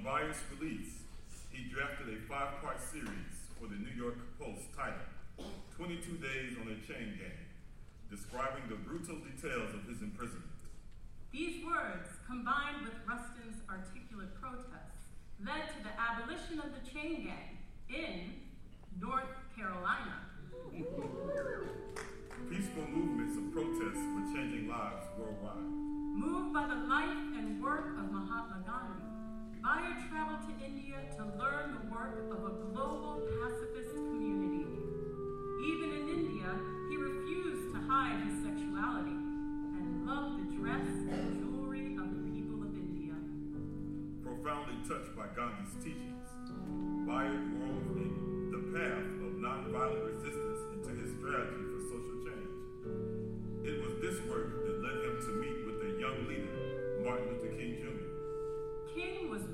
Bayard's release, he drafted a 5-part series for the New York Post titled 22 Days on a Chain Gang, describing the brutal details of his imprisonment. These words, combined with Rustin's articulate protests, led to the abolition of the chain gang in North Carolina. Peaceful movements of protest were changing lives worldwide. Moved by the life and work of Mahatma Gandhi, Bayard traveled to India to learn the work of a global pacifist community. Even in India, he refused to hide his sexuality and loved the dress and jewelry of the people of India. Profoundly touched by Gandhi's teachings, Bayard wove in the path of nonviolent resistance into his strategy for social change. It was this work that led him to meet with the young leader, Martin Luther King Jr. King was